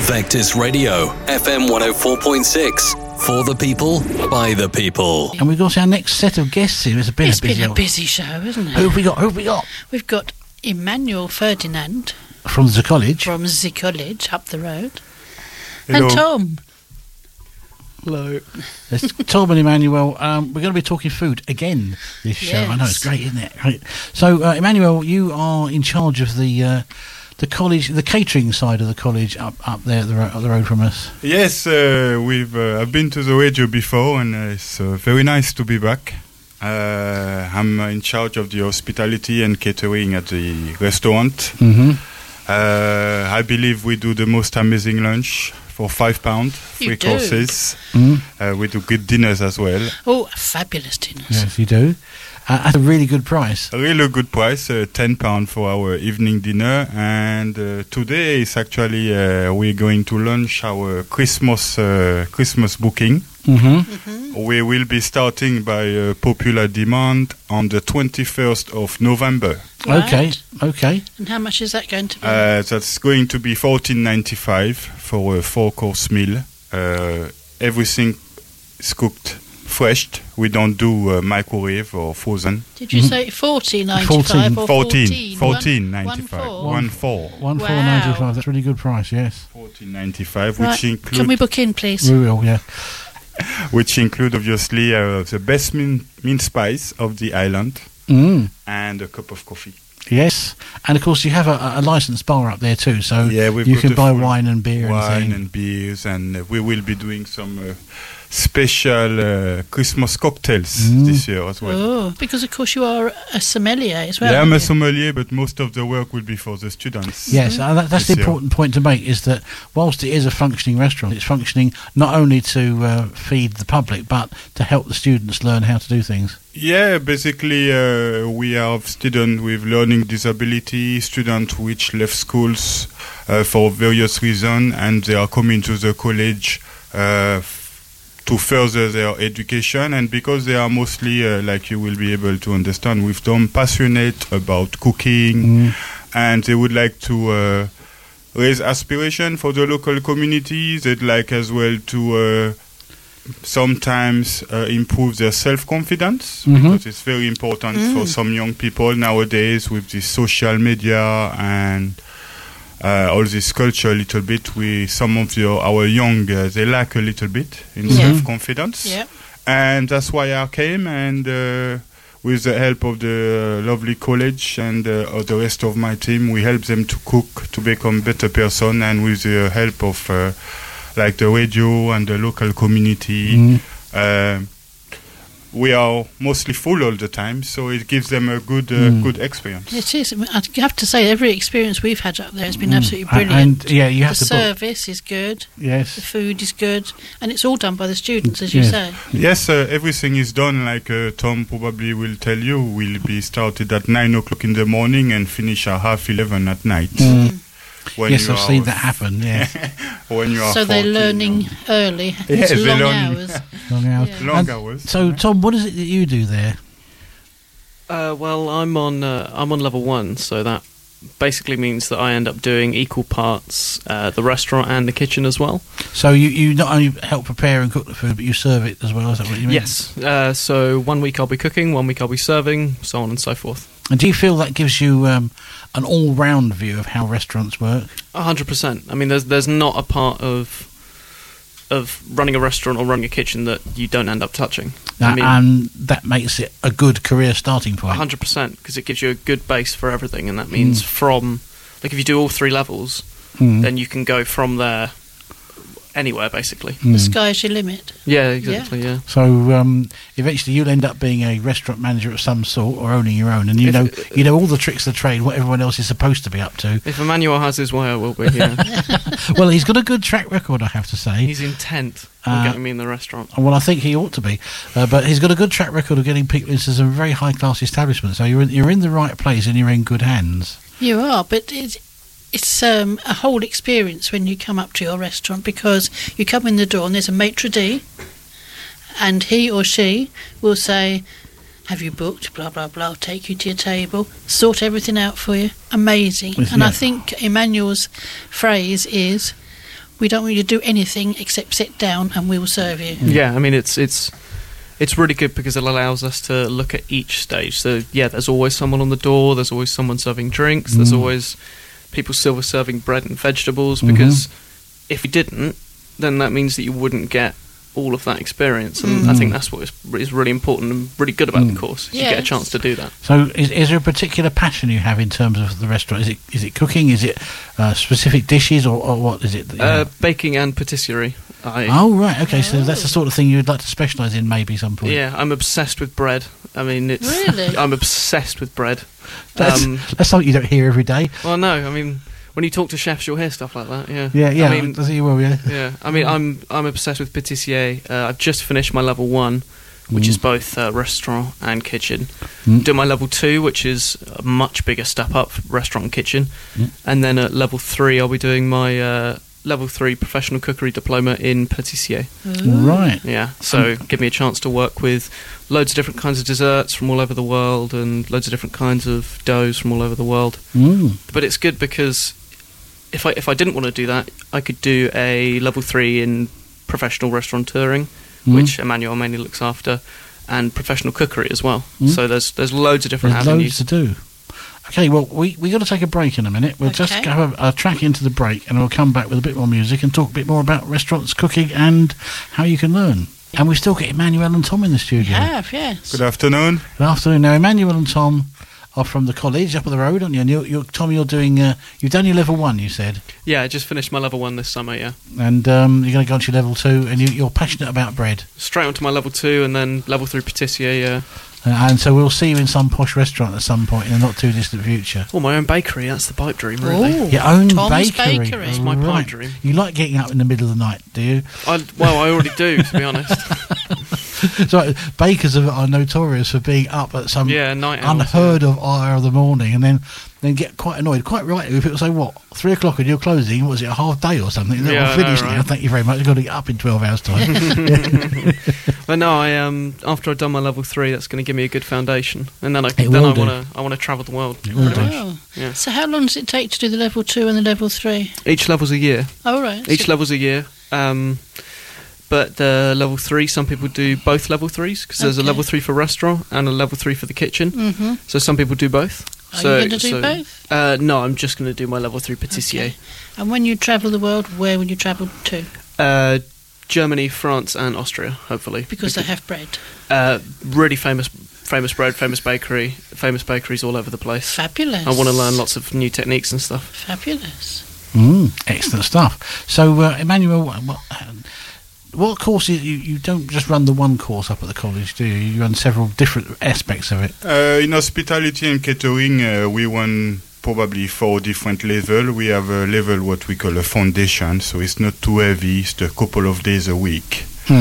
Vectis Radio, FM 104.6. For the people, by the people. And we've got our next set of guests here. It's been a busy show, isn't it? Who have we got? We've got Emmanuel Ferdinand. From the college. From the college, up the road. Hello. And Tom. Hello. It's Tom and Emmanuel. We're going to be talking food again this show. Yes. I know, it's great, isn't it? Great. So, Emmanuel, you are in charge of the college, the catering side of the college up there up the road from us. Yes, I've been to the radio before, and it's very nice to be back. I'm in charge of the hospitality and catering at the restaurant. Mm-hmm. I believe we do the most amazing lunch for £5, 3 courses. Mm. We do good dinners as well. Oh, fabulous dinners. Yes, you do. At a really good price. A really good price, £10 for our evening dinner. And today is actually we're going to launch our Christmas booking. Mm-hmm. Mm-hmm. We will be starting by popular demand on the 21st of November. Right. Okay. And how much is that going to be? That's going to be $14.95 for a 4-course meal. Everything is cooked fresh. We don't do microwave or frozen. Did you say $14.95 or $14.95? $14.95. $14.95. That's a really good price. Yes. $14.95, Right. which includes. Can we book in, please? We will. Yeah. Which include obviously the best mince pies of the island and a cup of coffee. Yes, and of course you have a licensed bar up there too, so you can buy wine and beer and beers, and we will be doing some special Christmas cocktails this year as well. Oh, because of course you are a sommelier as well. Yeah, I'm a sommelier, but most of the work will be for the students. Yes, that's the important point to make, is that whilst it is a functioning restaurant, it's functioning not only to feed the public, but to help the students learn how to do things. Yeah, basically we have students with learning disability, students which left schools for various reasons, and they are coming to the college to further their education, and because they are mostly, like you will be able to understand with Tom, passionate about cooking, and they would like to raise aspiration for the local community. They'd like as well to sometimes improve their self-confidence, because it's very important for some young people nowadays with the social media and all this culture a little bit. Some of our young, they lack a little bit in self-confidence. Yeah. And that's why I came, and with the help of the lovely college and of the rest of my team, we help them to cook, to become better person, and with the help of like the radio and the local community, we are mostly full all the time, so it gives them a good experience. It is. I have to say, every experience we've had up there has been absolutely brilliant. And you have the to book. service is good. Yes. The food is good, and it's all done by the students, as you say. Yes, everything is done. Like Tom probably will tell you, will be started at 9 o'clock in the morning and finish at 11:30 at night. Yes, I've seen that happen. Yeah. When you are so they're learning early. Yes, it's long learning. hours. Long hours. Yeah. Long hours. So, Tom, what is it that you do there? Well, I'm on level 1, so that basically means that I end up doing equal parts the restaurant and the kitchen as well. So you not only help prepare and cook the food, but you serve it as well. Is that what you mean? Yes. So 1 week I'll be cooking, 1 week I'll be serving, so on and so forth. And do you feel that gives you an all-round view of how restaurants work? 100%. I mean, there's not a part of running a restaurant or running a kitchen that you don't end up touching. And that makes it a good career starting point. 100%, because it gives you a good base for everything, and that means from, like, if you do all 3 levels, then you can go from there anywhere, basically. The sky's your limit. Yeah, exactly, yeah. So eventually you'll end up being a restaurant manager of some sort, or owning your own, and you know all the tricks of the trade, what everyone else is supposed to be up to. If Emmanuel has his way, I will be, yeah. Well, he's got a good track record, I have to say. He's intent on getting me in the restaurant. Well, I think he ought to be. But he's got a good track record of getting people into some very high-class establishments, so you're in the right place and you're in good hands. You are, but it's a whole experience when you come up to your restaurant, because you come in the door and there's a maitre d', and he or she will say, have you booked, blah blah blah, take you to your table, sort everything out for you. Amazing. And I think Emmanuel's phrase is, we don't want you to do anything except sit down and we'll serve you. Yeah, I mean, it's really good because it allows us to look at each stage. So, yeah, there's always someone on the door, there's always someone serving drinks, there's always people still serving bread and vegetables, because if you didn't, then that means that you wouldn't get all of that experience, and I think that's what is really important and really good about the course. You get a chance to do that. So, is there a particular passion you have in terms of the restaurant? Is it cooking? Is it specific dishes, or what is it? That you have? Baking and patisserie. Oh, right, okay, so that's the sort of thing you'd like to specialise in maybe some point. Yeah, I'm obsessed with bread. I mean, it's... Really? I'm obsessed with bread. That's something you don't hear every day. Well, no, I mean, when you talk to chefs, you'll hear stuff like that, yeah. Yeah, I mean, does he well, yeah? Yeah, I mean, I'm obsessed with pâtissier. I've just finished my level 1, which is both restaurant and kitchen. Doing my level 2, which is a much bigger step up, restaurant and kitchen. And then at level 3, I'll be doing my... level 3 professional cookery diploma in pâtissier. Right. Yeah, so give me a chance to work with loads of different kinds of desserts from all over the world and loads of different kinds of doughs from all over the world. But it's good because if I didn't want to do that, I could do a level 3 in professional restaurateuring, which Emmanuel mainly looks after, and professional cookery as well. So there's loads of different avenues to do. Okay, well, we got to take a break in a minute. We'll just go a track into the break, and we'll come back with a bit more music and talk a bit more about restaurants, cooking, and how you can learn. And we still get Emmanuel and Tom in the studio. Yes. Good afternoon. Good afternoon. Now, Emmanuel and Tom are from the college up the road, aren't you? And Tom, you're doing. You've done your level 1, you said. Yeah, I just finished my level 1 this summer. Yeah. And you're going to go on to your level 2, and you're passionate about bread. Straight on to my level 2, and then level 3 pâtissier. Yeah. And so we'll see you in some posh restaurant at some point in the not too distant future. Or my own bakery, that's the pipe dream, really. Ooh, your own Tom's bakery. That's my pipe dream. You like getting up in the middle of the night, do you? I already do, to be honest. So bakers are notorious for being up at some night unheard of hour of the morning, and then get quite annoyed. Quite right, if it was, say, 3 o'clock and you're closing, what was it, a half day or something? Yeah, I'm finished right. now, thank you very much. I've got to get up in 12 hours' time. But no, I after I've done my level 3, that's going to give me a good foundation, and then I want to travel the world. Pretty much. Oh. Yeah. So how long does it take to do the level 2 and the level 3? Each level's a year. Oh, right. Each level's a year. But the level 3, some people do both level 3s, because there's a level 3 for restaurant and a level 3 for the kitchen. So some people do both. Are you going to do both? No, I'm just going to do my level 3 pâtissier. Okay. And when you travel the world, where will you travel to? Germany, France and Austria, hopefully. Because they have bread. Really famous bread, famous bakeries all over the place. Fabulous. I want to learn lots of new techniques and stuff. Fabulous. Excellent stuff. So, Emmanuel, what courses, you don't just run the one course up at the college, do you? You run several different aspects of it. In hospitality and catering, we run probably 4 different levels. We have a level what we call a foundation, so it's not too heavy, it's a couple of days a week.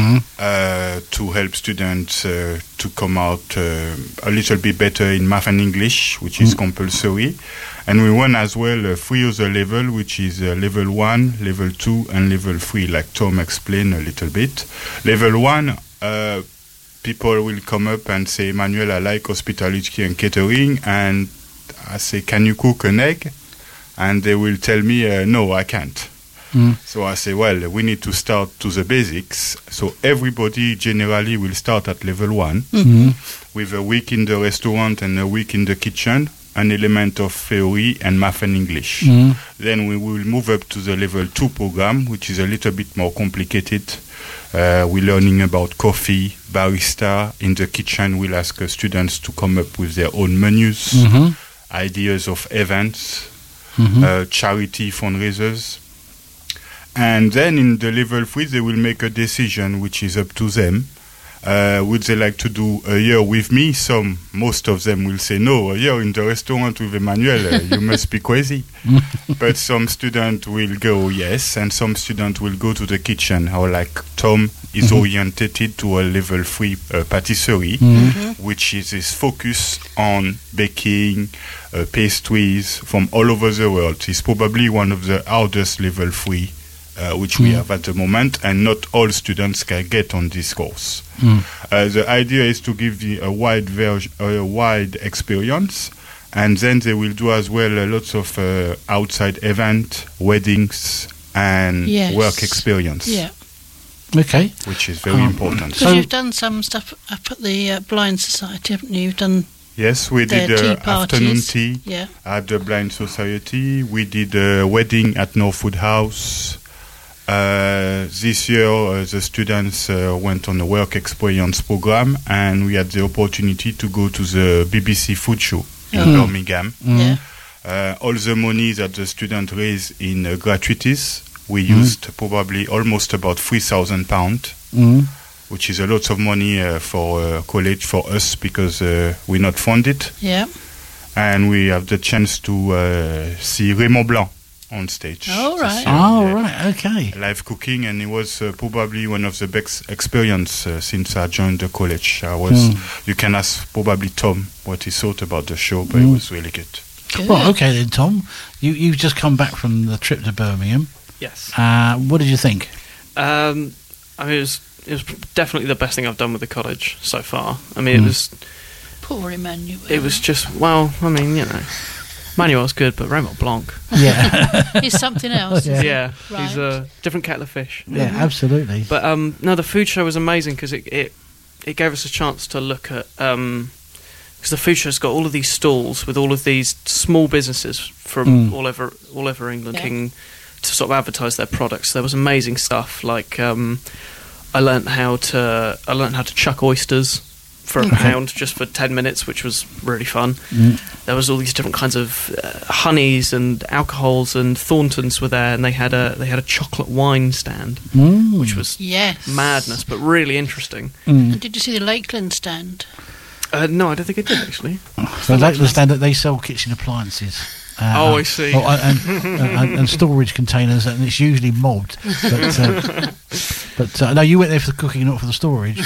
To help students to come out a little bit better in math and English, which is compulsory. And we run as well 3 other levels, which is level 1, level 2, and level 3, like Tom explained a little bit. Level 1, people will come up and say, Emmanuel, I like hospitality and catering, and I say, can you cook an egg? And they will tell me, no, I can't. So I say, well, we need to start to the basics. So everybody generally will start at level 1 with a week in the restaurant and a week in the kitchen, an element of theory and math and English. Then we will move up to the level 2 program, which is a little bit more complicated. We're learning about coffee, barista. In the kitchen, we'll ask students to come up with their own menus, ideas of events, charity fundraisers. And then in the level 3, they will make a decision, which is up to them. Would they like to do a year with me? Most of them will say, no, a year in the restaurant with Emmanuel, you must be crazy. But some students will go, yes, and some students will go to the kitchen, or like Tom is oriented to a level 3 patisserie, which is his focus on baking pastries from all over the world. It's probably one of the hardest level 3 which we have at the moment, and not all students can get on this course. The idea is to give a wide experience, and then they will do as well lots of outside events, weddings, and Yes. work experience, Yeah. Okay. which is very important. Because you've done some stuff up at the Blind Society, haven't you? You've done Yes, we their did tea afternoon parties. tea Yeah. at the Blind Society. We did a wedding at Northwood House. This year, the students went on a work experience program, and we had the opportunity to go to the BBC Food Show in Birmingham. Yeah. All the money that the students raised in gratuities, we used probably almost about £3,000, which is a lot of money for college for us because we're not funded. Yeah. And we have the chance to see Raymond Blanc on stage. Oh, this right. year, Oh, yeah. right. Okay. Live cooking, and it was probably one of the best experience since I joined the college. You can ask probably Tom what he thought about the show, but it was really good. Good. Well, okay then, Tom. You've just come back from the trip to Birmingham. Yes. What did you think? I mean, it was definitely the best thing I've done with the college so far. I mean, Poor Emmanuel. it was just, well, I mean, you know, Manuel's good, but Raymond Blanc, Yeah. He's something else. Yeah. yeah, Right. he's a different kettle of fish. Yeah, absolutely. But no, the food show was amazing because it gave us a chance to look at because the food show's got all of these stalls with all of these small businesses from all over England Yeah. to sort of advertise their products. There was amazing stuff like I learnt how to chuck oysters for a pound just for 10 minutes, which was really fun. There was all these different kinds of honeys and alcohols, and Thorntons were there, and they had a chocolate wine stand, which was Yes. madness, but really interesting. And did you see the Lakeland stand? No, I don't think I did actually. So they understand that they sell kitchen appliances. Oh, I see. And storage containers, and it's usually mobbed. But no, you went there for the cooking, not for the storage.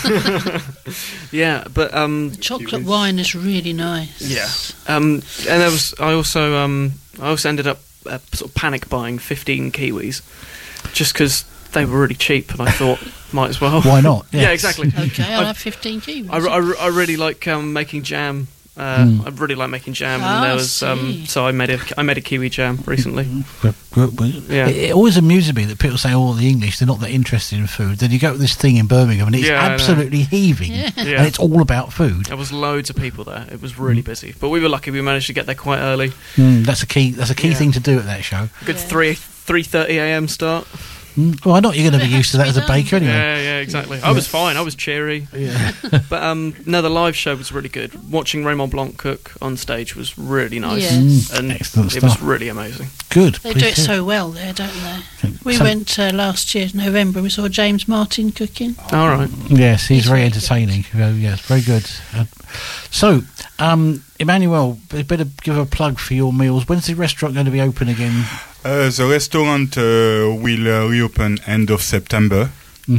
Yeah, but Chocolate wine is really nice. yeah, and there was I also ended up sort of panic buying 15 kiwis just because they were really cheap, and I thought might as well. Why not? Yeah, Yes. exactly. Okay, I'll have 15 kiwis. I really like making jam. I really like making jam, and there was see. so I made a kiwi jam recently. Yeah. It always amuses me that people say, "Oh, the English, they're not that interested in food." Then you go to this thing in Birmingham, and it's Yeah, I know. absolutely heaving, Yeah. Yeah. and it's all about food. There was loads of people there. It was really busy, but we were lucky. We managed to get there quite early. That's a key. That's a key Yeah. thing to do at that show. Good Yeah. 3:30 a.m. start. Well, I know you're going to be It used to has that to as be a baker anyway. Yeah, exactly. I was fine. I was cheery. Yeah. But no, the live show was really good. Watching Raymond Blanc cook on stage was really nice, Yes. and Excellent it was stuff. really amazing. Good. They please do it so well there, don't they? We So- went last year, November, and we saw James Martin cooking. All right. Yes, he's He's very very good. entertaining. Yes, very good. So, Emmanuel, you better give a plug for your meals. When's the restaurant going to be open again? The restaurant will reopen end of September.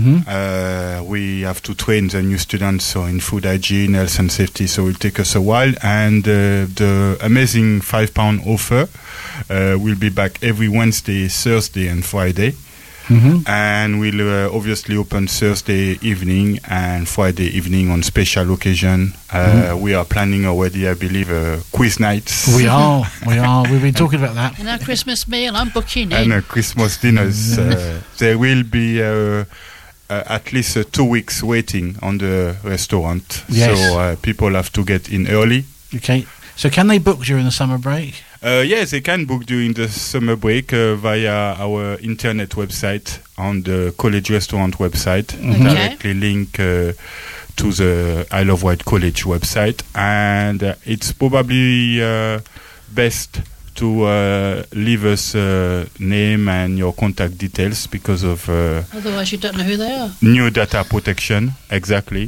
We have to train the new students so in food hygiene, health and safety, so it will take us a while. And the amazing £5 offer will be back every Wednesday, Thursday and Friday. And we'll obviously open Thursday evening and Friday evening on special occasion. We are planning already, I believe, quiz nights. We are. We've been talking about that. And our Christmas meal, I'm booking And in. Christmas dinners. There will be at least 2 weeks waiting on the restaurant. Yes. So people have to get in early. Okay. So, can they book during the summer break? Yes, they can book during the summer break via our internet website on the college restaurant website. Directly link to the Isle of Wight College website. And it's probably best to leave us name and your contact details because of Otherwise, you don't know who they are. new data protection. Exactly.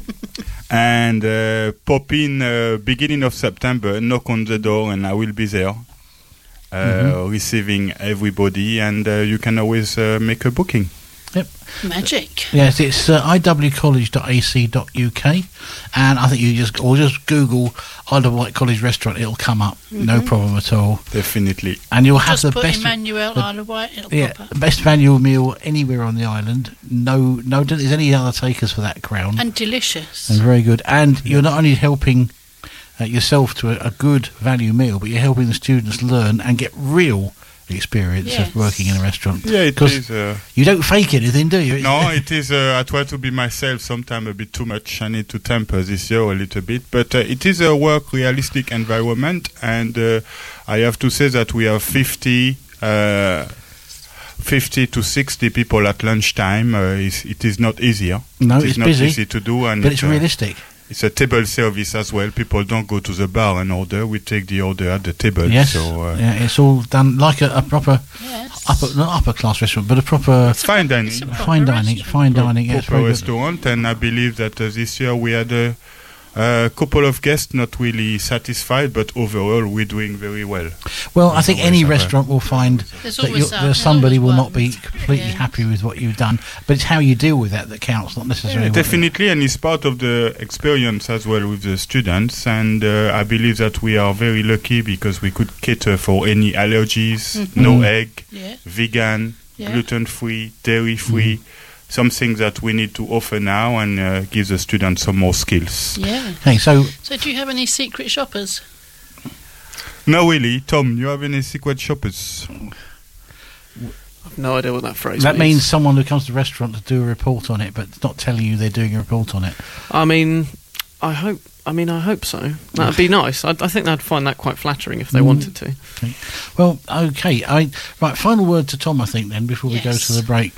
And pop in beginning of September, knock on the door, and I will be there receiving everybody, and you can always make a booking. Yep. Magic. Yes, it's iwcollege.ac.uk, and I think you just Google Isle of Wight College Restaurant. It'll come up, no problem at all. Definitely. And you'll have Just the put best. Emmanuel Isle of Wight, it'll Yeah, pop up. best annual meal anywhere on the island. No, there's any other takers for that crown. And delicious. And very good. And you're not only helping yourself to a good value meal, but you're helping the students learn and get real experience of working in a restaurant. Yeah, it is. You don't fake anything, do you? No, it is. I try to be myself. Sometimes a bit too much. I need to temper this year a little bit. But it is a work realistic environment, and I have to say that we have 50 to 60 people at lunchtime. It is not easier. No, it's not busy, easy to do, and but it's realistic. It's a table service as well. People don't go to the bar and order. We take the order at the table. Yes, so, it's all done like a proper not upper class restaurant, but a proper fine dining. Fine dining. Proper restaurant, and I believe that this year we had a couple of guests not really satisfied, but overall we're doing very well. Well, I think any restaurant will find that somebody will not be completely happy with what you've done, but it's how you deal with that counts, not necessarily. Definitely, and it's part of the experience as well with the students, and I believe that we are very lucky because we could cater for any allergies, no egg, vegan, gluten-free, dairy-free. Something that we need to offer now and give the students some more skills. Yeah. Okay, so do you have any secret shoppers? No, really. Tom, you have any secret shoppers? I've no idea what that phrase that means. means someone who comes to the restaurant to do a report on it, but not telling you they're doing a report on it. I hope so. That'd be nice. I think they'd find that quite flattering if they wanted to. Okay. Well, okay. Right, final word to Tom, I think, then, before we go to the break.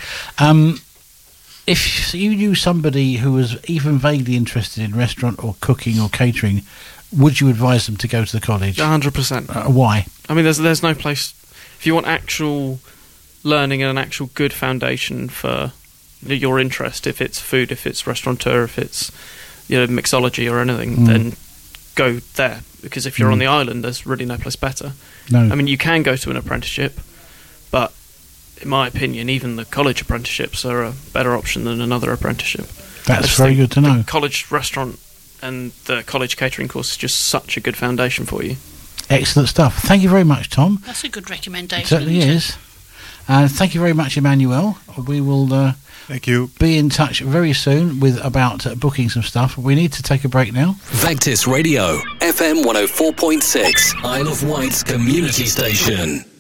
If you knew somebody who was even vaguely interested in restaurant or cooking or catering, would you advise them to go to the college? 100%. Why? I mean, there's no place... If you want actual learning and an actual good foundation for your interest, if it's food, if it's restaurateur, if it's mixology or anything, then go there. Because if you're on the island, there's really no place better. No. I mean, you can go to an apprenticeship, but... in my opinion, even the college apprenticeships are a better option than another apprenticeship. That's very good to know. The college restaurant and the college catering course is just such a good foundation for you. Excellent stuff. Thank you very much, Tom. That's a good recommendation. It certainly is. Thank you very much, Emmanuel. We will Thank you. Be in touch very soon with about booking some stuff. We need to take a break now. Vectis Radio, FM 104.6, Isle of Wight's community station.